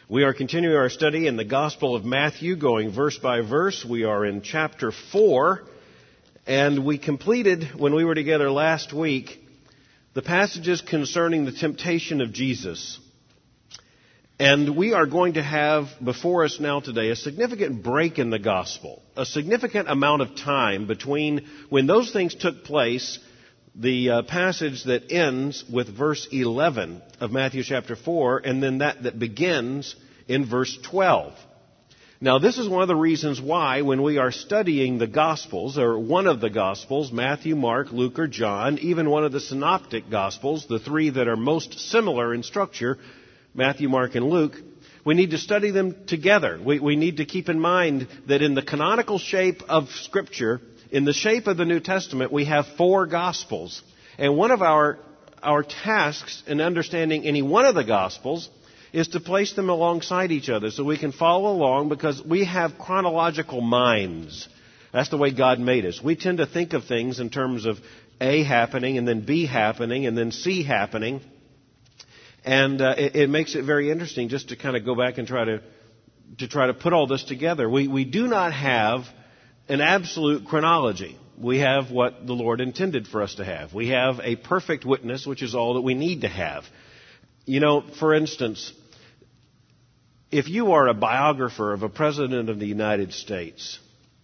We are continuing our study in the Gospel of Matthew, going verse by verse. We are in chapter 4, and we completed, when we were together last week, the passages concerning the temptation of Jesus. And we are going to have before us now today a significant break in the Gospel, a significant amount of time between when those things took place, the passage that ends with verse 11 of Matthew chapter 4, and then that begins in verse 12. Now, this is one of the reasons why when we are studying the Gospels, or one of the Gospels, Matthew, Mark, Luke, or John, even one of the synoptic Gospels, the three that are most similar in structure, Matthew, Mark, and Luke, we need to study them together. We need to keep in mind that in the canonical shape of Scripture, in the shape of the New Testament, we have four Gospels. And one of our tasks in understanding any one of the Gospels is to place them alongside each other so we can follow along, because we have chronological minds. That's the way God made us. We tend to think of things in terms of A happening, and then B happening, and then C happening. And it makes it very interesting just to kind of go back and try to put all this together. We do not have an absolute chronology. We have what the Lord intended for us to have. We have a perfect witness, which is all that we need to have. You know, for instance, if you are a biographer of a president of the United States,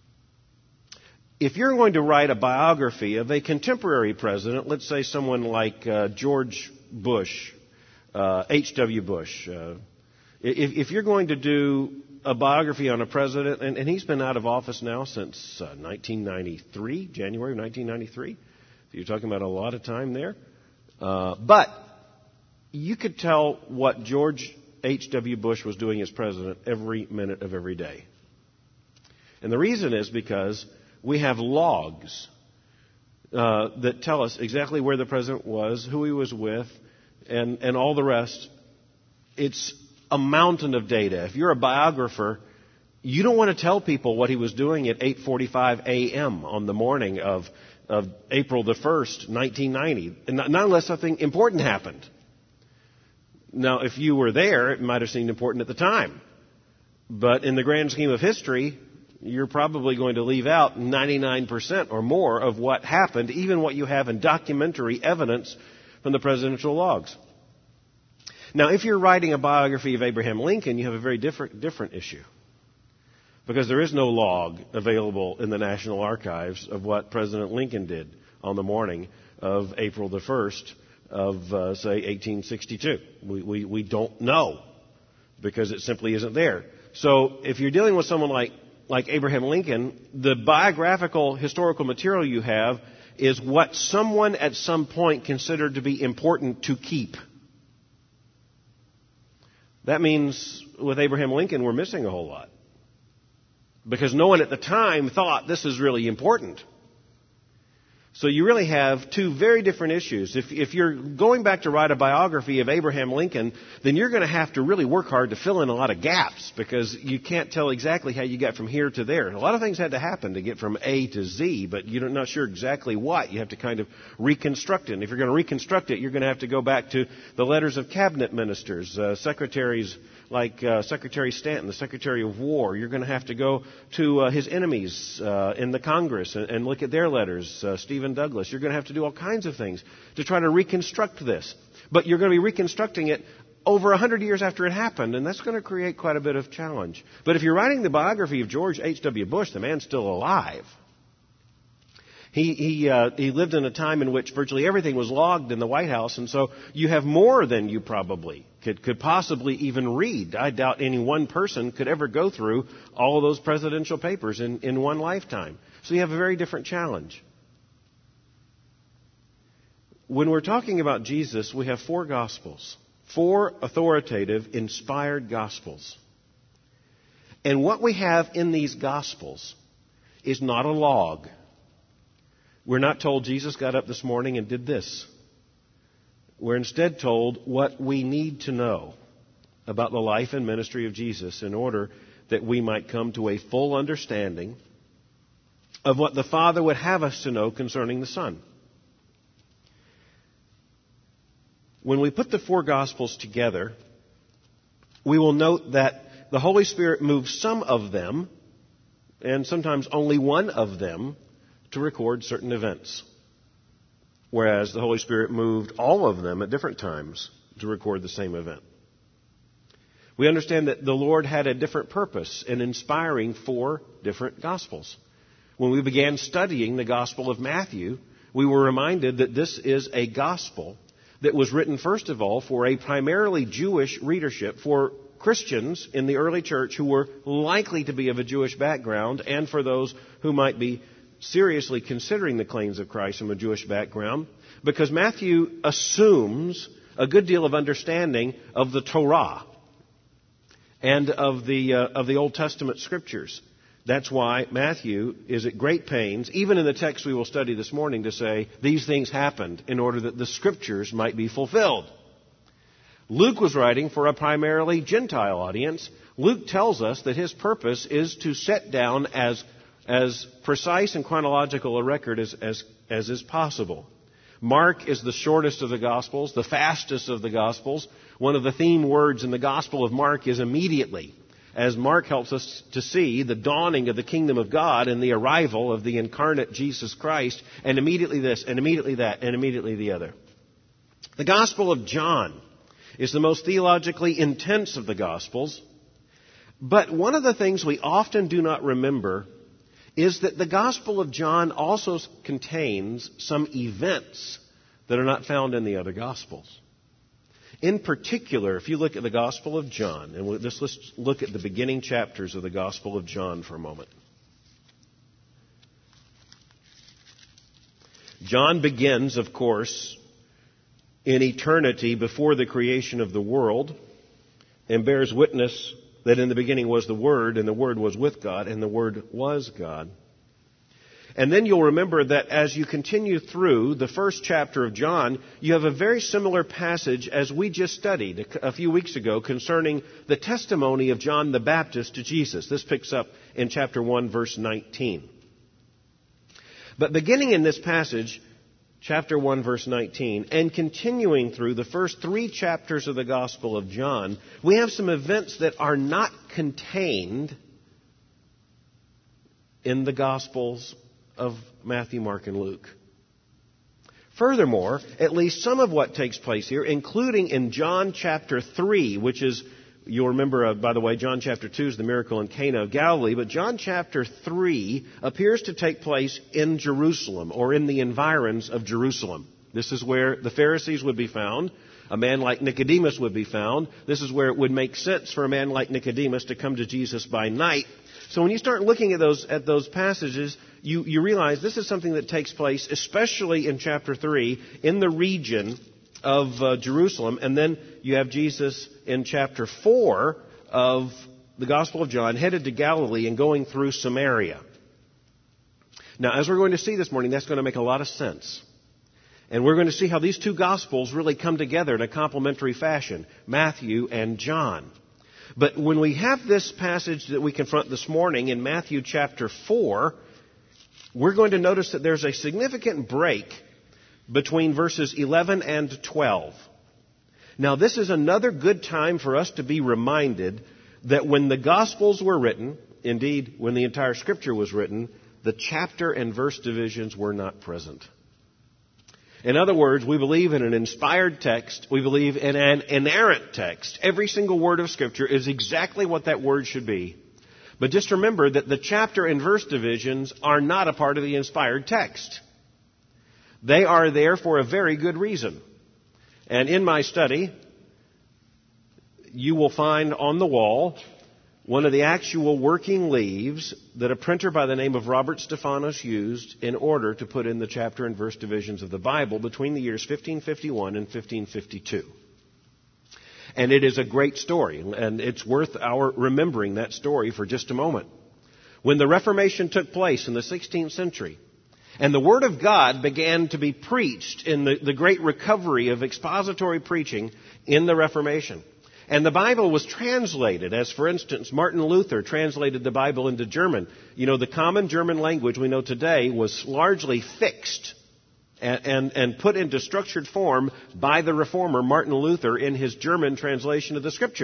if you're going to write a biography of a contemporary president, let's say someone like George Bush, H.W. Bush, if you're going to do a biography on a president, and he's been out of office now since 1993, January of 1993. So you're talking about a lot of time there. But you could tell what George H.W. Bush was doing as president every minute of every day. And the reason is because we have logs that tell us exactly where the president was, who he was with, and all the rest. It's a mountain of data. If you're a biographer, you don't want to tell people what he was doing at 8:45 a.m. on the morning of April the 1st, 1990, not unless something important happened. Now, if you were there, it might have seemed important at the time. But in the grand scheme of history, you're probably going to leave out 99% or more of what happened, even what you have in documentary evidence from the presidential logs. Now, if you're writing a biography of Abraham Lincoln, you have a very different issue, because there is no log available in the National Archives of what President Lincoln did on the morning of April the 1st of, say, 1862. We don't know, because it simply isn't there. So if you're dealing with someone like Abraham Lincoln, the biographical historical material you have is what someone at some point considered to be important to keep. That means with Abraham Lincoln, we're missing a whole lot, because no one at the time thought this is really important. So you really have two very different issues. If you're going back to write a biography of Abraham Lincoln, then you're going to have to really work hard to fill in a lot of gaps, because you can't tell exactly how you got from here to there. A lot of things had to happen to get from A to Z, but you're not sure exactly what. You have to kind of reconstruct it. And if you're going to reconstruct it, you're going to have to go back to the letters of cabinet ministers, secretaries like Secretary Stanton, the Secretary of War. You're going to have to go to his enemies in the Congress and look at their letters, Stephen Douglas. You're going to have to do all kinds of things to try to reconstruct this. But you're going to be reconstructing it over 100 years after it happened, and that's going to create quite a bit of challenge. But if you're writing the biography of George H.W. Bush, the man's still alive. He lived in a time in which virtually everything was logged in the White House, and so you have more than you probably could possibly even read. I doubt any one person could ever go through all of those presidential papers in one lifetime. So you have a very different challenge. When we're talking about Jesus, we have four Gospels, four authoritative, inspired Gospels. And what we have in these Gospels is not a log. We're not told Jesus got up this morning and did this. We're instead told what we need to know about the life and ministry of Jesus in order that we might come to a full understanding of what the Father would have us to know concerning the Son. When we put the four Gospels together, we will note that the Holy Spirit moves some of them, and sometimes only one of them, to record certain events. Whereas the Holy Spirit moved all of them at different times to record the same event. We understand that the Lord had a different purpose in inspiring 4 different Gospels. When we began studying the Gospel of Matthew, we were reminded that this is a Gospel that was written, first of all, for a primarily Jewish readership, for Christians in the early church who were likely to be of a Jewish background, and for those who might be seriously considering the claims of Christ from a Jewish background, because Matthew assumes a good deal of understanding of the Torah and of the Old Testament Scriptures. That's why Matthew is at great pains, even in the text we will study this morning, to say these things happened in order that the Scriptures might be fulfilled. Luke was writing for a primarily Gentile audience. Luke tells us that his purpose is to set down as precise and chronological a record as is possible. Mark is the shortest of the Gospels, the fastest of the Gospels. One of the theme words in the Gospel of Mark is immediately, as Mark helps us to see the dawning of the kingdom of God and the arrival of the incarnate Jesus Christ, and immediately this, and immediately that, and immediately the other. The Gospel of John is the most theologically intense of the Gospels, but one of the things we often do not remember is that the Gospel of John also contains some events that are not found in the other Gospels. In particular, if you look at the Gospel of John, and let's look at the beginning chapters of the Gospel of John for a moment. John begins, of course, in eternity before the creation of the world, and bears witness that in the beginning was the Word, and the Word was with God, and the Word was God. And then you'll remember that as you continue through the first chapter of John, you have a very similar passage as we just studied a few weeks ago concerning the testimony of John the Baptist to Jesus. This picks up in chapter 1, verse 19. But beginning in this passage, chapter 1, verse 19, and continuing through the first 3 chapters of the Gospel of John, we have some events that are not contained in the Gospels of Matthew, Mark, and Luke. Furthermore, at least some of what takes place here, including in John chapter 3, which is, you'll remember, by the way, John chapter 2 is the miracle in Cana of Galilee, but John chapter 3 appears to take place in Jerusalem, or in the environs of Jerusalem. This is where the Pharisees would be found. A man like Nicodemus would be found. This is where it would make sense for a man like Nicodemus to come to Jesus by night. So when you start looking at those passages, you realize this is something that takes place, especially in chapter 3, in the region of Jerusalem. And then you have Jesus in chapter 4 of the Gospel of John, headed to Galilee and going through Samaria. Now, as we're going to see this morning, that's going to make a lot of sense. And we're going to see how these 2 Gospels really come together in a complementary fashion, Matthew and John. But when we have this passage that we confront this morning in Matthew chapter 4, we're going to notice that there's a significant break between verses 11 and 12. Now, this is another good time for us to be reminded that when the Gospels were written, indeed, when the entire Scripture was written, the chapter and verse divisions were not present. In other words, we believe in an inspired text. We believe in an inerrant text. Every single word of Scripture is exactly what that word should be. But just remember that the chapter and verse divisions are not a part of the inspired text. They are there for a very good reason. And in my study, you will find on the wall one of the actual working leaves that a printer by the name of Robert Stephanos used in order to put in the chapter and verse divisions of the Bible between the years 1551 and 1552. And it is a great story, and it's worth our remembering that story for just a moment. When the Reformation took place in the 16th century, and the Word of God began to be preached in the great recovery of expository preaching in the Reformation, and the Bible was translated, as for instance, Martin Luther translated the Bible into German. You know, the common German language we know today was largely fixed and put into structured form by the reformer Martin Luther in his German translation of the Scripture.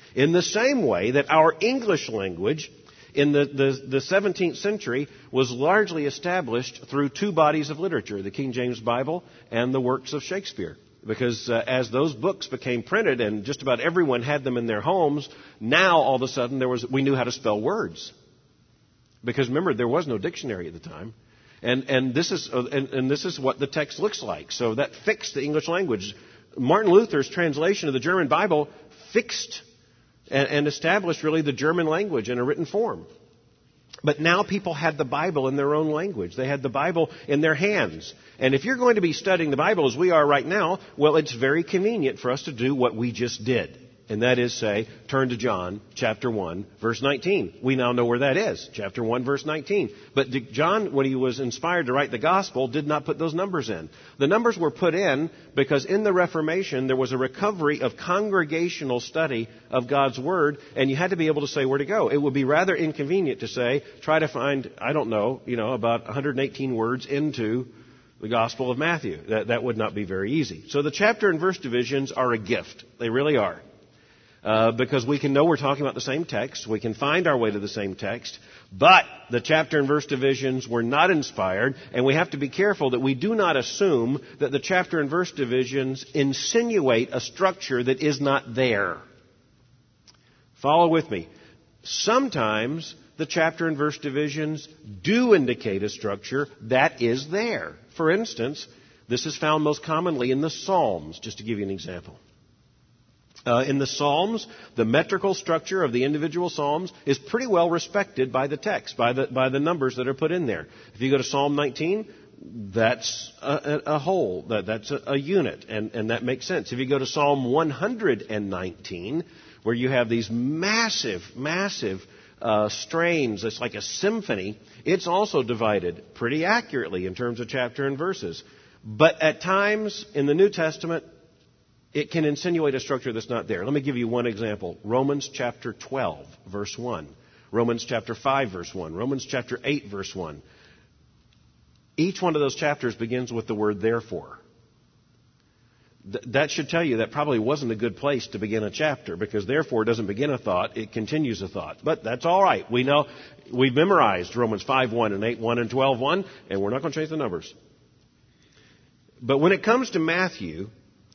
In the same way that our English language in the 17th century was largely established through two bodies of literature, the King James Bible and the works of Shakespeare. Because as those books became printed and just about everyone had them in their homes, now all of a sudden we knew how to spell words. Because remember, there was no dictionary at the time. And this is what the text looks like. So that fixed the English language. Martin Luther's translation of the German Bible fixed and established really the German language in a written form. But now people had the Bible in their own language. They had the Bible in their hands. And if you're going to be studying the Bible as we are right now, well, it's very convenient for us to do what we just did. And that is say, turn to John chapter 1, verse 19. We now know where that is, chapter 1, verse 19. But John, when he was inspired to write the gospel, did not put those numbers in. The numbers were put in because in the Reformation there was a recovery of congregational study of God's Word, and you had to be able to say where to go. It would be rather inconvenient to say, try to find, about 118 words into the Gospel of Matthew. That would not be very easy. So the chapter and verse divisions are a gift. They really are. Because we can know we're talking about the same text. We can find our way to the same text. But the chapter and verse divisions were not inspired, and we have to be careful that we do not assume that the chapter and verse divisions insinuate a structure that is not there. Follow with me. Sometimes the chapter and verse divisions do indicate a structure that is there. For instance, this is found most commonly in the Psalms, just to give you an example. In the Psalms, the metrical structure of the individual Psalms is pretty well respected by the text, by the numbers that are put in there. If you go to Psalm 19, that's a whole, that's a unit, and that makes sense. If you go to Psalm 119, where you have these massive strains, it's like a symphony, it's also divided pretty accurately in terms of chapter and verses. But at times in the New Testament, it can insinuate a structure that's not there. Let me give you one example. Romans chapter 12, verse 1. Romans chapter 5, verse 1. Romans chapter 8, verse 1. Each one of those chapters begins with the word therefore. That should tell you that probably wasn't a good place to begin a chapter, because therefore doesn't begin a thought, it continues a thought. But that's all right. We know, we've memorized Romans 5:1 and 8:1 and 12:1, and we're not going to change the numbers. But when it comes to Matthew,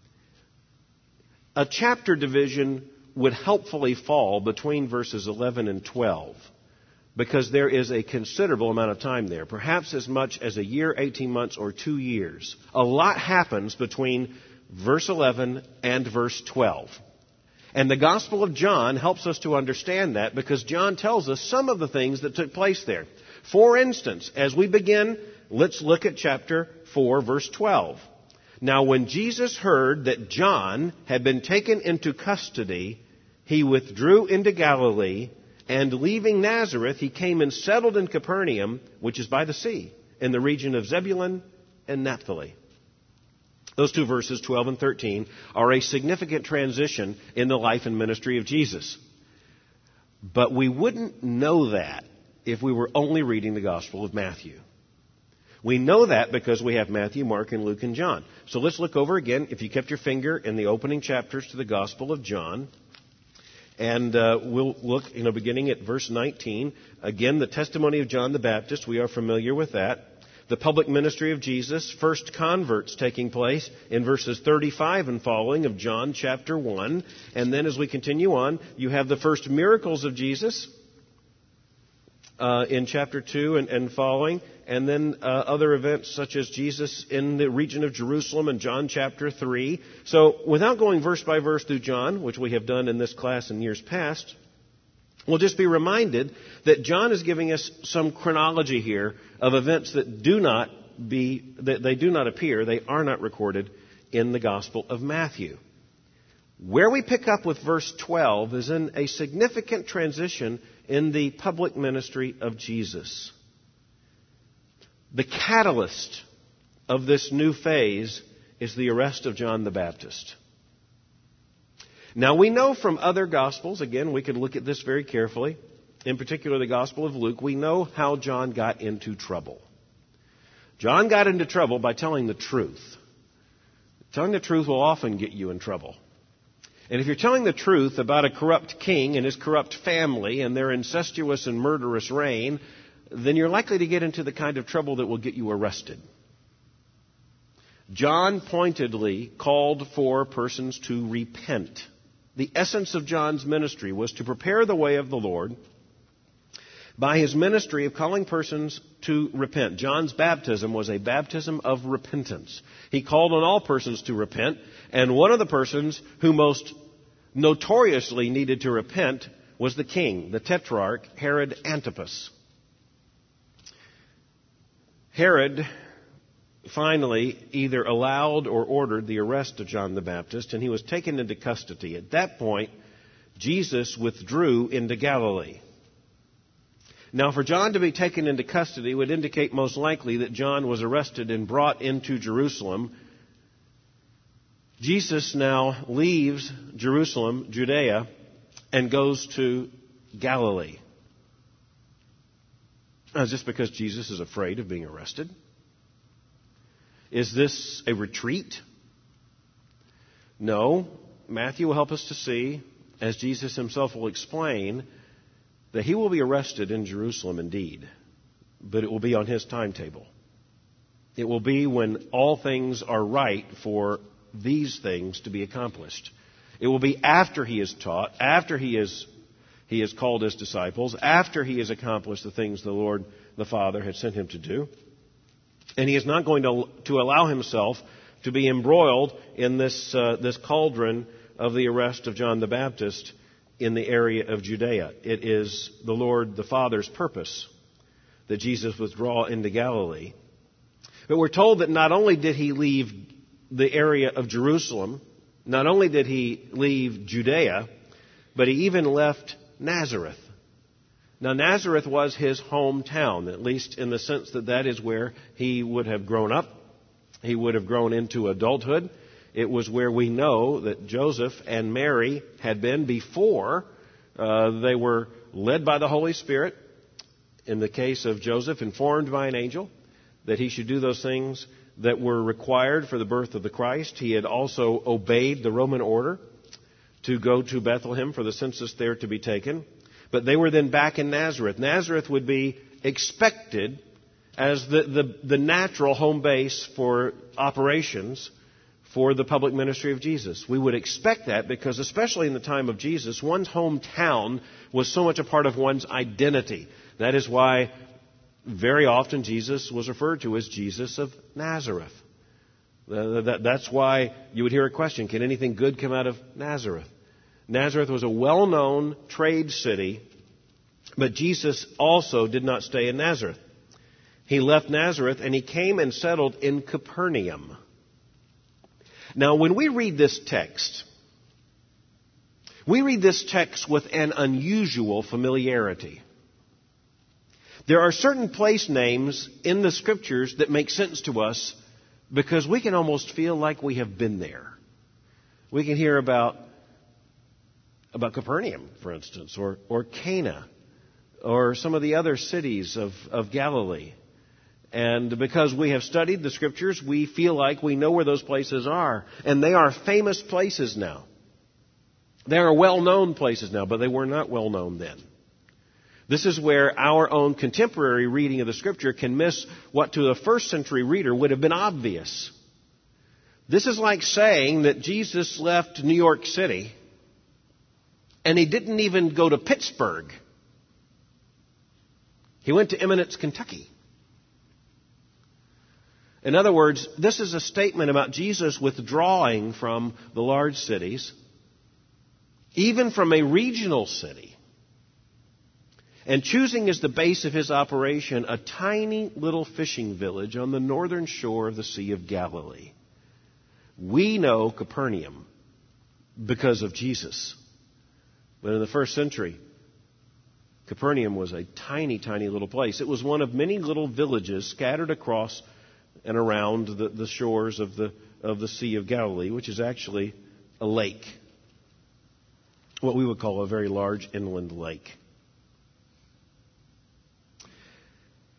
a chapter division would helpfully fall between verses 11 and 12, because there is a considerable amount of time there, perhaps as much as a year, 18 months, or 2 years. A lot happens between verse 11 and verse 12. And the Gospel of John helps us to understand that, because John tells us some of the things that took place there. For instance, as we begin, let's look at chapter 4, verse 12. Now, when Jesus heard that John had been taken into custody, he withdrew into Galilee, and leaving Nazareth, he came and settled in Capernaum, which is by the sea, in the region of Zebulun and Naphtali. Those two verses, 12 and 13, are a significant transition in the life and ministry of Jesus. But we wouldn't know that if we were only reading the Gospel of Matthew. We know that because we have Matthew, Mark, and Luke, and John. So let's look over again, if you kept your finger in the opening chapters to the Gospel of John. And we'll look, beginning at verse 19. Again, the testimony of John the Baptist. We are familiar with that. The public ministry of Jesus, first converts taking place in verses 35 and following of John chapter 1. And then as we continue on, you have the first miracles of Jesus in chapter 2 and following. And then other events such as Jesus in the region of Jerusalem in John chapter 3. So without going verse by verse through John, which we have done in this class in years past, we'll just be reminded that John is giving us some chronology here of events that do not appear, they are not recorded in the Gospel of Matthew. Where we pick up with verse 12 is in a significant transition in the public ministry of Jesus. The catalyst of this new phase is the arrest of John the Baptist. Now, we know from other Gospels, again, we could look at this very carefully, in particular the Gospel of Luke, we know how John got into trouble. John got into trouble by telling the truth. Telling the truth will often get you in trouble. And if you're telling the truth about a corrupt king and his corrupt family and their incestuous and murderous reign, then you're likely to get into the kind of trouble that will get you arrested. John pointedly called for persons to repent. The essence of John's ministry was to prepare the way of the Lord by his ministry of calling persons to repent. John's baptism was a baptism of repentance. He called on all persons to repent, and one of the persons who most notoriously needed to repent was the king, the tetrarch, Herod Antipas. Herod finally either allowed or ordered the arrest of John the Baptist, and he was taken into custody. At that point, Jesus withdrew into Galilee. Now, for John to be taken into custody would indicate most likely that John was arrested and brought into Jerusalem. Jesus now leaves Jerusalem, Judea, and goes to Galilee. Is this because Jesus is afraid of being arrested? Is this a retreat? No. Matthew will help us to see, as Jesus himself will explain, that he will be arrested in Jerusalem indeed, but it will be on his timetable. It will be when all things are right for these things to be accomplished. It will be after he is taught, after he has called his disciples, after he has accomplished the things the Lord the Father had sent him to do. And he is not going to allow himself to be embroiled in this cauldron of the arrest of John the Baptist in the area of Judea. It is the Lord the Father's purpose that Jesus withdraw into Galilee. But we're told that not only did he leave the area of Jerusalem, not only did he leave Judea, but he even left Nazareth. Now, Nazareth was his hometown, at least in the sense that that is where he would have grown up. He would have grown into adulthood. It was where we know that Joseph and Mary had been before they were led by the Holy Spirit. In the case of Joseph, informed by an angel that he should do those things that were required for the birth of the Christ. He had also obeyed the Roman order to go to Bethlehem for the census there to be taken. But they were then back in Nazareth. Nazareth would be expected as the natural home base for operations for the public ministry of Jesus. We would expect that because, especially in the time of Jesus, one's hometown was so much a part of one's identity. That is why very often Jesus was referred to as Jesus of Nazareth. That's why you would hear a question, can anything good come out of Nazareth? Nazareth was a well-known trade city, but Jesus also did not stay in Nazareth. He left Nazareth and he came and settled in Capernaum. Now, when we read this text with an unusual familiarity. There are certain place names in the Scriptures that make sense to us because we can almost feel like we have been there. We can hear about Capernaum, for instance, or Cana, or some of the other cities of Galilee. And because we have studied the Scriptures, we feel like we know where those places are. And they are famous places now. They are well-known places now, but they were not well-known then. This is where our own contemporary reading of the Scripture can miss what to the first century reader would have been obvious. This is like saying that Jesus left New York City and he didn't even go to Pittsburgh. He went to Eminence, Kentucky. In other words, this is a statement about Jesus withdrawing from the large cities, even from a regional city, and choosing as the base of his operation a tiny little fishing village on the northern shore of the Sea of Galilee. We know Capernaum because of Jesus. But in the first century, Capernaum was a tiny, tiny little place. It was one of many little villages scattered across and around the shores of the Sea of Galilee, which is actually a lake, what we would call a very large inland lake.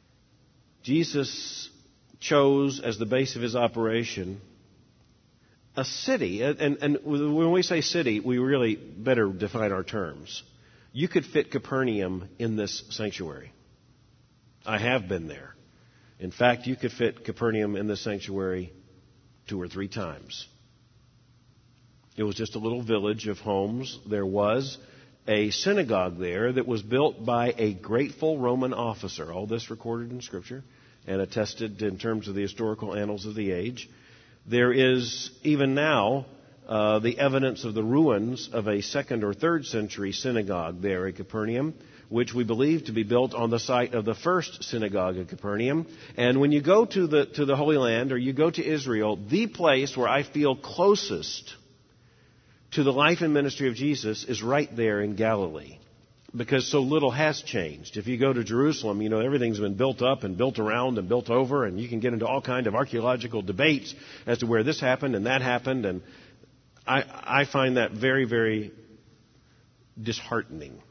Jesus chose as the base of his operation a city, and when we say city, we really better define our terms. You could fit Capernaum in this sanctuary. I have been there. In fact, you could fit Capernaum in this sanctuary 2 or 3 times. It was just a little village of homes. There was a synagogue there that was built by a grateful Roman officer. All this recorded in Scripture and attested in terms of the historical annals of the age. There is, even now, the evidence of the ruins of a 2nd or 3rd century synagogue there at Capernaum, which we believe to be built on the site of the first synagogue at Capernaum. And when you go to the Holy Land, or you go to Israel, the place where I feel closest to the life and ministry of Jesus is right there in Galilee, because so little has changed. If you go to Jerusalem, you know, everything's been built up and built around and built over, and you can get into all kind of archaeological debates as to where this happened and that happened, and I find that very, very disheartening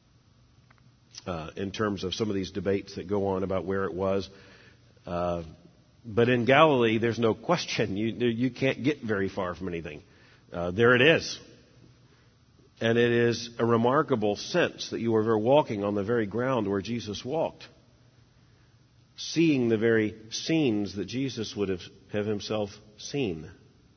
in terms of some of these debates that go on about where it was. But in Galilee, there's no question. You can't get very far from anything. There it is. And it is a remarkable sense that you are walking on the very ground where Jesus walked, seeing the very scenes that Jesus would have himself seen.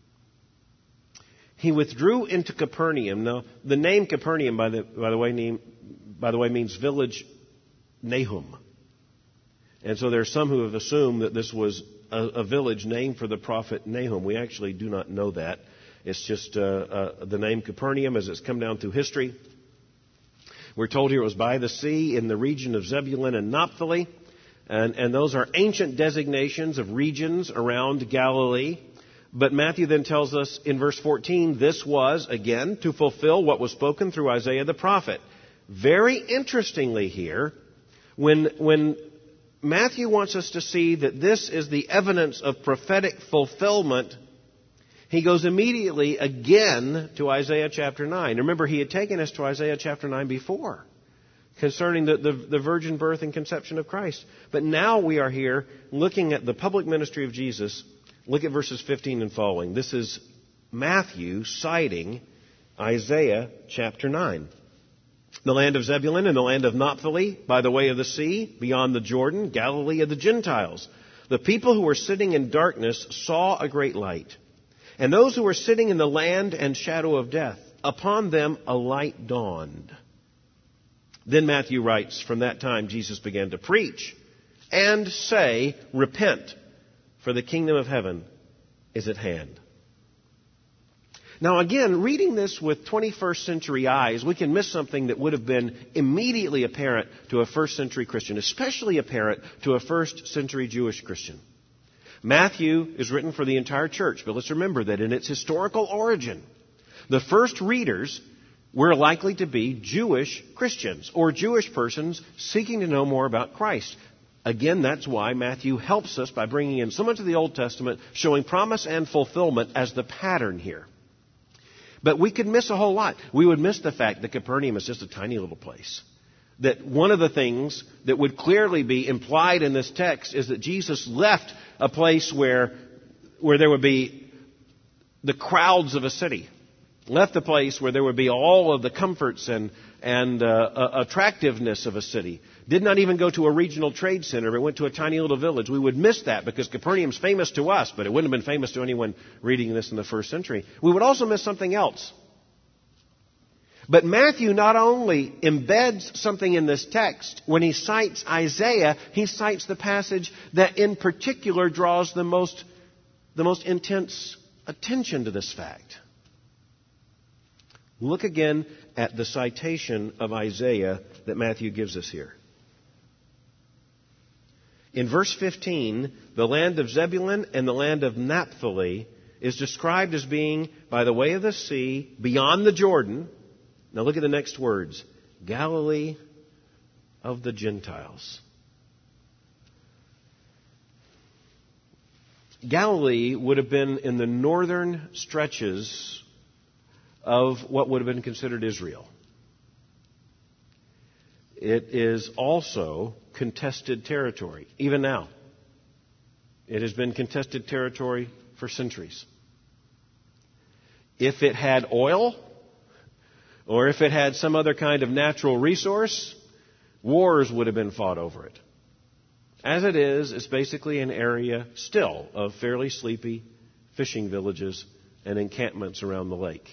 He withdrew into Capernaum. Now, the name Capernaum, by the way, means village Nahum. And so there are some who have assumed that this was a village named for the prophet Nahum. We actually do not know that. It's just the name Capernaum as it's come down through history. We're told here it was by the sea in the region of Zebulun and Naphtali. And those are ancient designations of regions around Galilee. But Matthew then tells us in verse 14, this was, again, to fulfill what was spoken through Isaiah the prophet. Very interestingly here, when Matthew wants us to see that this is the evidence of prophetic fulfillment, he goes immediately again to Isaiah chapter 9. Remember, he had taken us to Isaiah chapter 9 before, concerning the virgin birth and conception of Christ. But now we are here looking at the public ministry of Jesus. Look at verses 15 and following. This is Matthew citing Isaiah chapter 9. The land of Zebulun and the land of Naphtali, by the way of the sea, beyond the Jordan, Galilee of the Gentiles. The people who were sitting in darkness saw a great light. And those who were sitting in the land and shadow of death, upon them a light dawned. Then Matthew writes, from that time Jesus began to preach and say, repent, for the kingdom of heaven is at hand. Now again, reading this with 21st century eyes, we can miss something that would have been immediately apparent to a first century Christian, especially apparent to a first century Jewish Christian. Matthew is written for the entire church, but let's remember that in its historical origin, the first readers were likely to be Jewish Christians or Jewish persons seeking to know more about Christ. Again, that's why Matthew helps us by bringing in so much of the Old Testament, showing promise and fulfillment as the pattern here. But we could miss a whole lot. We would miss the fact that Capernaum is just a tiny little place. That one of the things that would clearly be implied in this text is that Jesus left a place where there would be the crowds of a city. Left a place where there would be all of the comforts and attractiveness of a city. Did not even go to a regional trade center, but went to a tiny little village. We would miss that because Capernaum's famous to us, but it wouldn't have been famous to anyone reading this in the first century. We would also miss something else. But Matthew not only embeds something in this text, when he cites Isaiah, he cites the passage that in particular draws the most intense attention to this fact. Look again at the citation of Isaiah that Matthew gives us here. In verse 15, the land of Zebulun and the land of Naphtali is described as being by the way of the sea, beyond the Jordan. Now look at the next words. Galilee of the Gentiles. Galilee would have been in the northern stretches of what would have been considered Israel. It is also contested territory, even now. It has been contested territory for centuries. If it had oil, or if it had some other kind of natural resource, wars would have been fought over it. As it is, it's basically an area still of fairly sleepy fishing villages and encampments around the lake.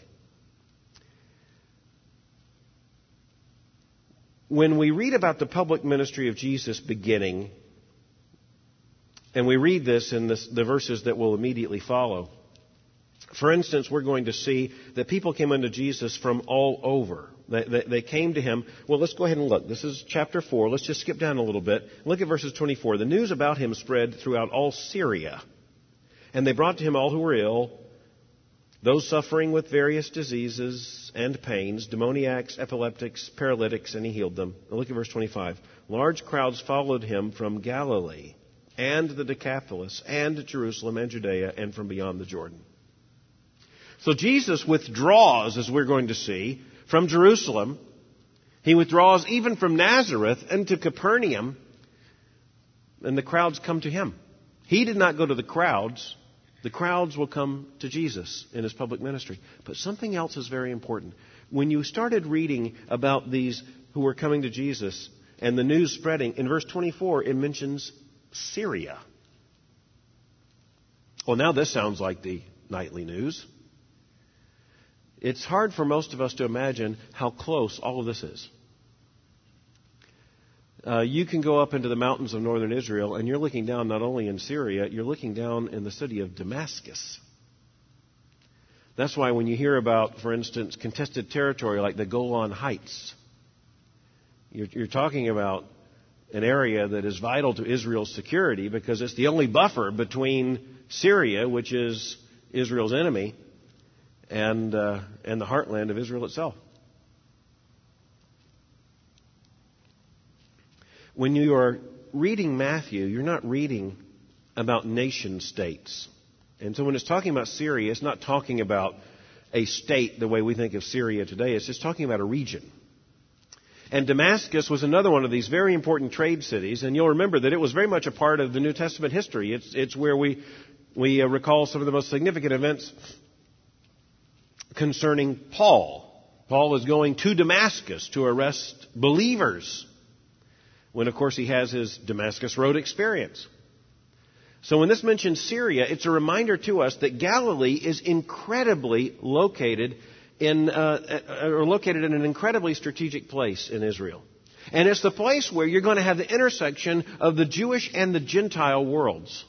When we read about the public ministry of Jesus beginning, and we read this in the verses that will immediately follow, for instance, we're going to see that people came unto Jesus from all over. They came to him. Well, let's go ahead and look. This is chapter 4. Let's just skip down a little bit. Look at verses 24. The news about him spread throughout all Syria. And they brought to him all who were ill, those suffering with various diseases and pains, demoniacs, epileptics, paralytics, and he healed them. Now look at verse 25. Large crowds followed him from Galilee and the Decapolis and Jerusalem and Judea and from beyond the Jordan. So Jesus withdraws, as we're going to see, from Jerusalem. He withdraws even from Nazareth into Capernaum, and the crowds come to him. He did not go to the crowds. The crowds will come to Jesus in his public ministry. But something else is very important. When you started reading about these who were coming to Jesus and the news spreading, in verse 24 it mentions Syria. Well, now this sounds like the nightly news. It's hard for most of us to imagine how close all of this is. You can go up into the mountains of northern Israel, and you're looking down not only in Syria, you're looking down in the city of Damascus. That's why when you hear about, for instance, contested territory like the Golan Heights, you're talking about an area that is vital to Israel's security because it's the only buffer between Syria, which is Israel's enemy, and the heartland of Israel itself. When you are reading Matthew, you're not reading about nation states. And so when it's talking about Syria, it's not talking about a state the way we think of Syria today. It's just talking about a region. And Damascus was another one of these very important trade cities. And you'll remember that it was very much a part of the New Testament history. It's where we recall some of the most significant events concerning Paul. Paul is going to Damascus to arrest believers when, of course, he has his Damascus Road experience. So when this mentions Syria, it's a reminder to us that Galilee is incredibly located in an incredibly strategic place in Israel. And it's the place where you're going to have the intersection of the Jewish and the Gentile worlds.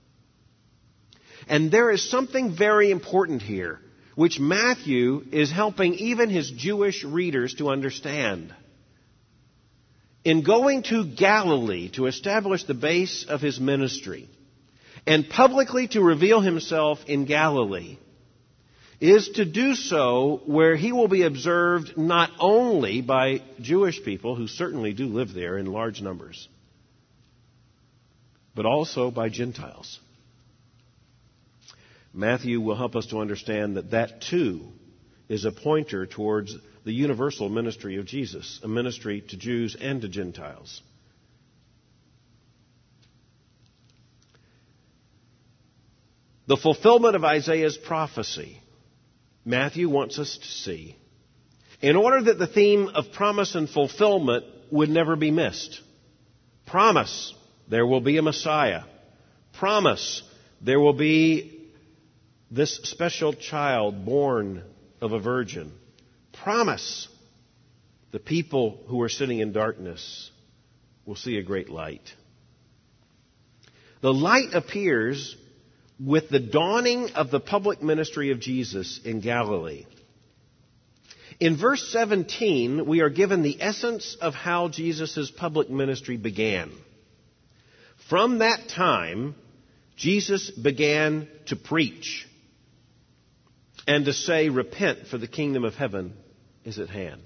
And there is something very important here, which Matthew is helping even his Jewish readers to understand. In going to Galilee to establish the base of his ministry and publicly to reveal himself in Galilee is to do so where he will be observed not only by Jewish people, who certainly do live there in large numbers, but also by Gentiles. Matthew will help us to understand that too is a pointer towards the universal ministry of Jesus, a ministry to Jews and to Gentiles. The fulfillment of Isaiah's prophecy, Matthew wants us to see, in order that the theme of promise and fulfillment would never be missed. Promise, there will be a Messiah. Promise, there will be this special child born of a virgin. Promise, the people who are sitting in darkness will see a great light. The light appears with the dawning of the public ministry of Jesus in Galilee. In verse 17, we are given the essence of how Jesus' public ministry began. From that time, Jesus began to preach and to say, "Repent, for the kingdom of heaven is at hand."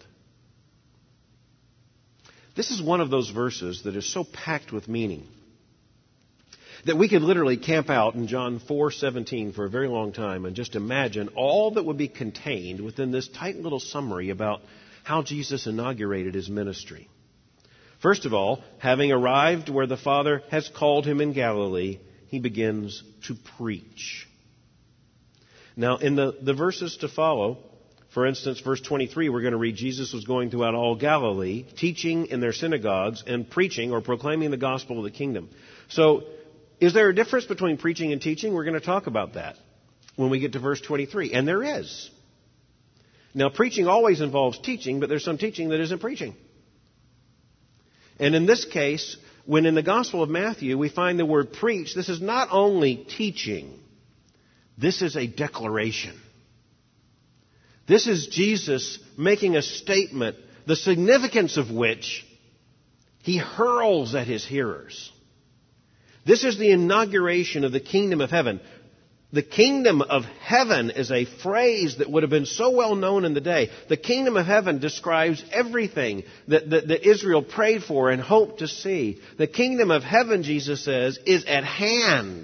This is one of those verses that is so packed with meaning that we could literally camp out in John 4:17 for a very long time and just imagine all that would be contained within this tight little summary about how Jesus inaugurated his ministry. First of all, having arrived where the Father has called him in Galilee, he begins to preach. Now, in the verses to follow, for instance, verse 23, we're going to read, Jesus was going throughout all Galilee, teaching in their synagogues and preaching or proclaiming the gospel of the kingdom. So, is there a difference between preaching and teaching? We're going to talk about that when we get to verse 23. And there is. Now, preaching always involves teaching, but there's some teaching that isn't preaching. And in this case, when in the Gospel of Matthew we find the word preach, this is not only teaching. This is a declaration. This is Jesus making a statement, the significance of which he hurls at his hearers. This is the inauguration of the kingdom of heaven. The kingdom of heaven is a phrase that would have been so well known in the day. The kingdom of heaven describes everything that Israel prayed for and hoped to see. The kingdom of heaven, Jesus says, is at hand.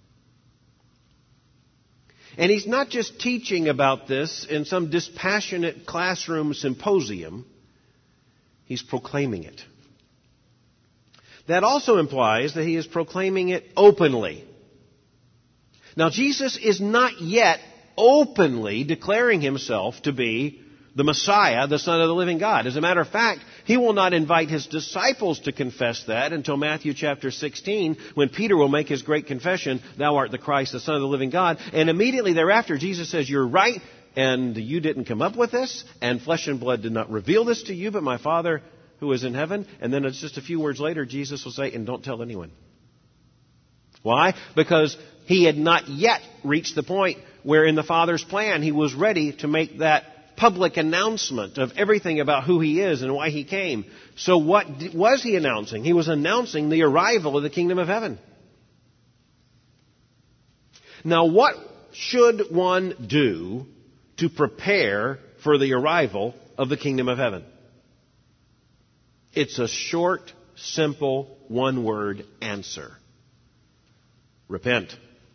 And he's not just teaching about this in some dispassionate classroom symposium. He's proclaiming it. That also implies that he is proclaiming it openly. Now, Jesus is not yet openly declaring himself to be the Messiah, the Son of the living God. As a matter of fact, he will not invite his disciples to confess that until Matthew chapter 16, when Peter will make his great confession, "Thou art the Christ, the Son of the living God." And immediately thereafter, Jesus says, "You're right, and you didn't come up with this, and flesh and blood did not reveal this to you, but my Father who is in heaven." And then it's just a few words later, Jesus will say, "And don't tell anyone." Why? Because he had not yet reached the point where in the Father's plan he was ready to make that public announcement of everything about who he is and why he came. So what was he announcing? He was announcing the arrival of the kingdom of heaven. Now, what should one do to prepare for the arrival of the kingdom of heaven? It's a short, simple, one-word answer. Repent.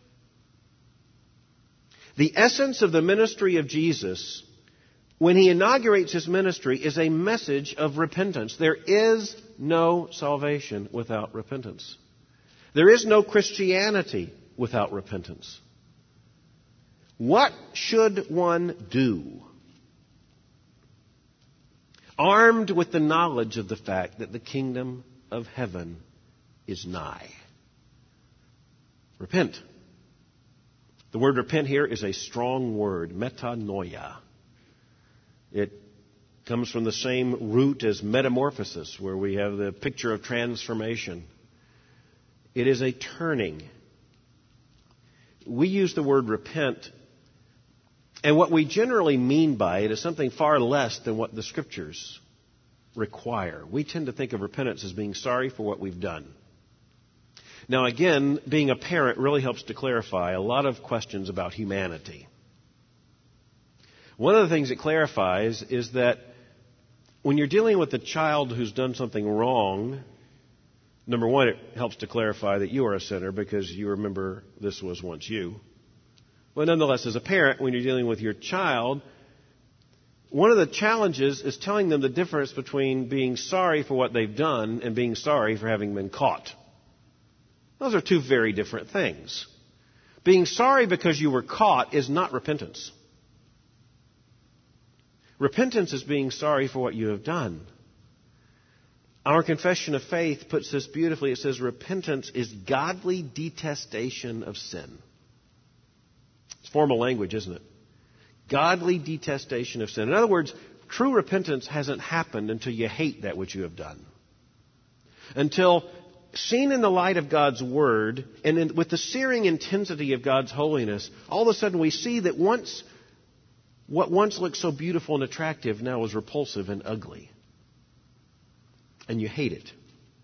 The essence of the ministry of Jesus, when he inaugurates his ministry, is a message of repentance. There is no salvation without repentance. There is no Christianity without repentance. What should one do? Armed with the knowledge of the fact that the kingdom of heaven is nigh. Repent. The word repent here is a strong word, metanoia. It comes from the same root as metamorphosis, where we have the picture of transformation. It is a turning. We use the word repent, and what we generally mean by it is something far less than what the Scriptures require. We tend to think of repentance as being sorry for what we've done. Now again, being a parent really helps to clarify a lot of questions about humanity. One of the things it clarifies is that when you're dealing with a child who's done something wrong, number one, it helps to clarify that you are a sinner because you remember this was once you. But nonetheless, as a parent, when you're dealing with your child, one of the challenges is telling them the difference between being sorry for what they've done and being sorry for having been caught. Those are two very different things. Being sorry because you were caught is not repentance. Repentance is being sorry for what you have done. Our confession of faith puts this beautifully. It says repentance is godly detestation of sin. It's formal language, isn't it? Godly detestation of sin. In other words, true repentance hasn't happened until you hate that which you have done. Until seen in the light of God's Word and with the searing intensity of God's holiness, all of a sudden we see that what once looked so beautiful and attractive now is repulsive and ugly. And you hate it.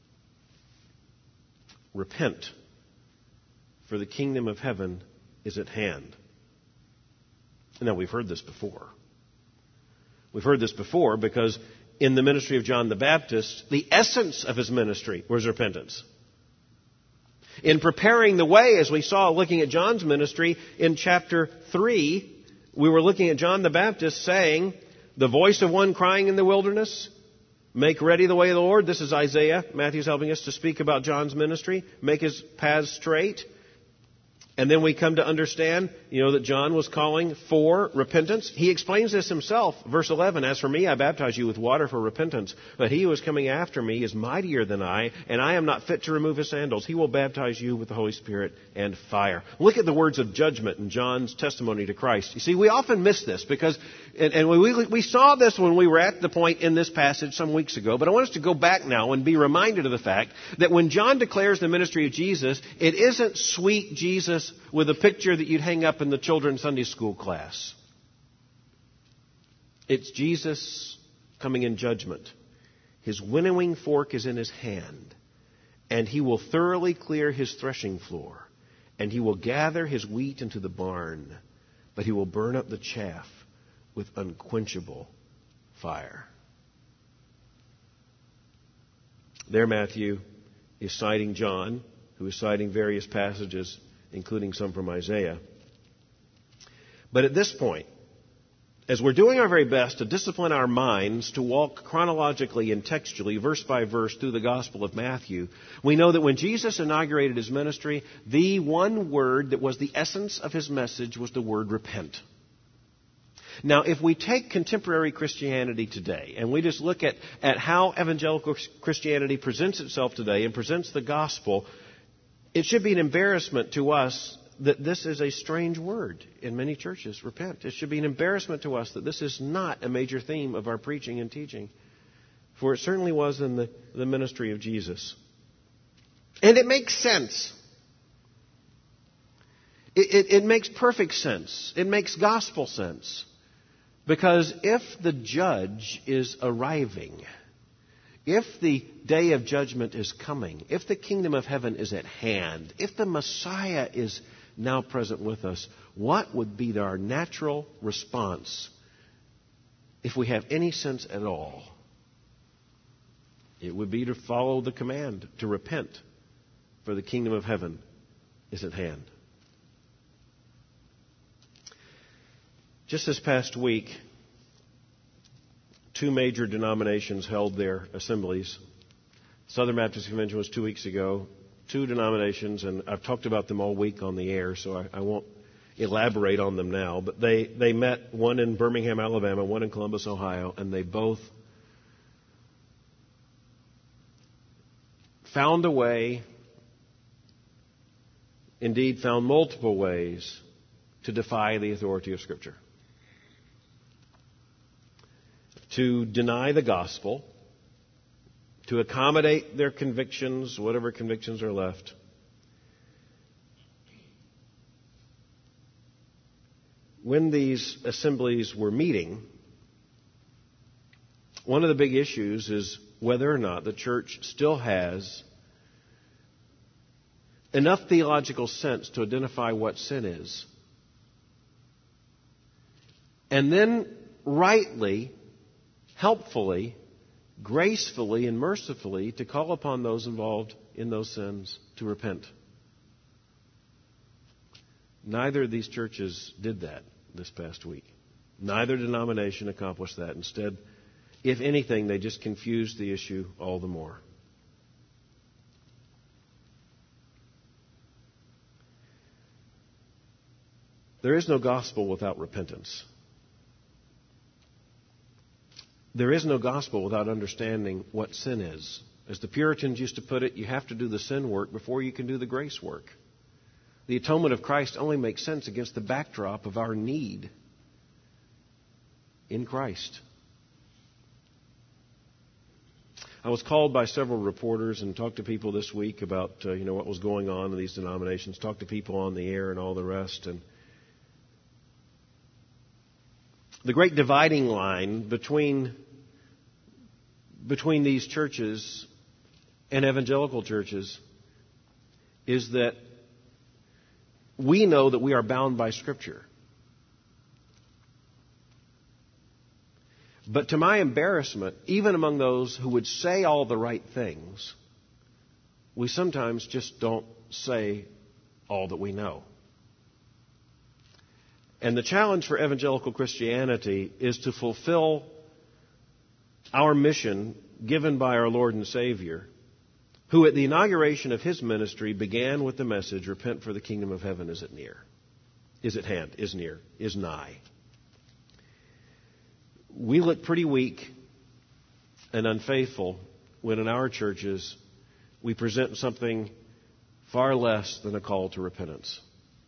Repent, for the kingdom of heaven is at hand. Now, we've heard this before. We've heard this before because in the ministry of John the Baptist, the essence of his ministry was repentance. In preparing the way, as we saw looking at John's ministry in chapter 3, we were looking at John the Baptist saying, "The voice of one crying in the wilderness, make ready the way of the Lord." This is Isaiah. Matthew's helping us to speak about John's ministry. Make his paths straight. And then we come to understand, that John was calling for repentance. He explains this himself. Verse 11, "As for me, I baptize you with water for repentance. But he who is coming after me is mightier than I, and I am not fit to remove his sandals. He will baptize you with the Holy Spirit and fire." Look at the words of judgment in John's testimony to Christ. You see, we often miss this because, and we saw this when we were at the point in this passage some weeks ago, but I want us to go back now and be reminded of the fact that when John declares the ministry of Jesus, it isn't sweet Jesus with a picture that you'd hang up in the children's Sunday school class. It's Jesus coming in judgment. His winnowing fork is in his hand, and he will thoroughly clear his threshing floor, and he will gather his wheat into the barn, but he will burn up the chaff with unquenchable fire. There Matthew is citing John, who is citing various passages, including some from Isaiah. But at this point, as we're doing our very best to discipline our minds to walk chronologically and textually, verse by verse, through the Gospel of Matthew, we know that when Jesus inaugurated his ministry, the one word that was the essence of his message was the word repent. Now, if we take contemporary Christianity today and we just look at how evangelical Christianity presents itself today and presents the gospel, it should be an embarrassment to us that this is a strange word in many churches, repent. It should be an embarrassment to us that this is not a major theme of our preaching and teaching, for it certainly was in the ministry of Jesus. And it makes sense. It makes perfect sense. It makes gospel sense. Because if the judge is arriving, if the day of judgment is coming, if the kingdom of heaven is at hand, if the Messiah is now present with us, what would be our natural response if we have any sense at all? It would be to follow the command to repent, for the kingdom of heaven is at hand. Just this past week, two major denominations held their assemblies. Southern Baptist Convention was 2 weeks ago. Two denominations, and I've talked about them all week on the air, so I won't elaborate on them now. But they met, one in Birmingham, Alabama, one in Columbus, Ohio, and they both found a way, indeed found multiple ways, to defy the authority of Scripture. To deny the gospel, to accommodate their convictions, whatever convictions are left. When these assemblies were meeting, one of the big issues is whether or not the church still has enough theological sense to identify what sin is, and then rightly, helpfully, gracefully, and mercifully to call upon those involved in those sins to repent. Neither of these churches did that this past week. Neither denomination accomplished that. Instead, if anything, they just confused the issue all the more. There is no gospel without repentance. There is no gospel without understanding what sin is. As the Puritans used to put it, you have to do the sin work before you can do the grace work. The atonement of Christ only makes sense against the backdrop of our need in Christ. I was called by several reporters and talked to people this week about what was going on in these denominations, talked to people on the air and all the rest. And the great dividing line between these churches and evangelical churches is that we know that we are bound by Scripture. But to my embarrassment, even among those who would say all the right things, we sometimes just don't say all that we know. And the challenge for evangelical Christianity is to fulfill our mission given by our Lord and Savior who at the inauguration of his ministry began with the message, repent for the kingdom of heaven is at near, is at hand, is near, is nigh. We look pretty weak and unfaithful when in our churches we present something far less than a call to repentance.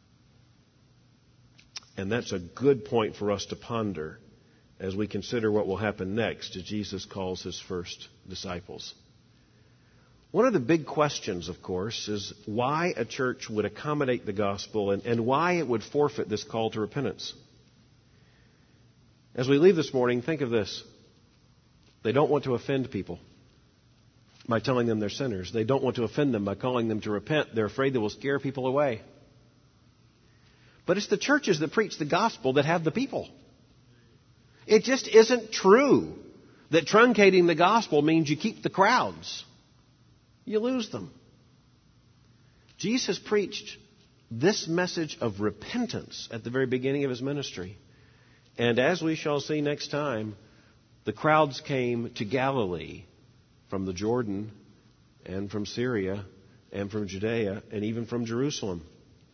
And that's a good point for us to ponder as we consider what will happen next as Jesus calls his first disciples. One of the big questions, of course, is why a church would accommodate the gospel and why it would forfeit this call to repentance. As we leave this morning, think of this. They don't want to offend people by telling them they're sinners. They don't want to offend them by calling them to repent. They're afraid they will scare people away. But it's the churches that preach the gospel that have the people. It just isn't true that truncating the gospel means you keep the crowds. You lose them. Jesus preached this message of repentance at the very beginning of his ministry. And as we shall see next time, the crowds came to Galilee from the Jordan and from Syria and from Judea and even from Jerusalem.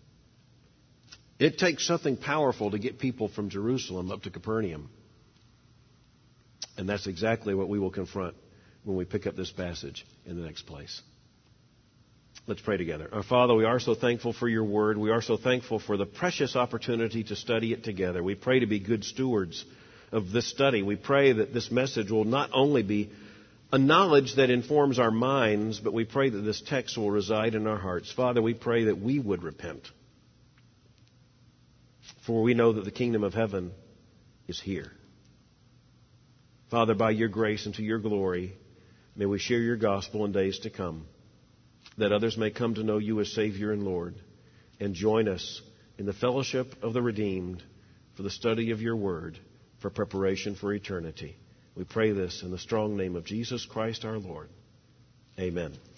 It takes something powerful to get people from Jerusalem up to Capernaum. And that's exactly what we will confront when we pick up this passage in the next place. Let's pray together. Our Father, we are so thankful for your word. We are so thankful for the precious opportunity to study it together. We pray to be good stewards of this study. We pray that this message will not only be a knowledge that informs our minds, but we pray that this text will reside in our hearts. Father, we pray that we would repent. For we know that the kingdom of heaven is here. Father, by your grace and to your glory, may we share your gospel in days to come, that others may come to know you as Savior and Lord, and join us in the fellowship of the redeemed for the study of your word, for preparation for eternity. We pray this in the strong name of Jesus Christ our Lord. Amen.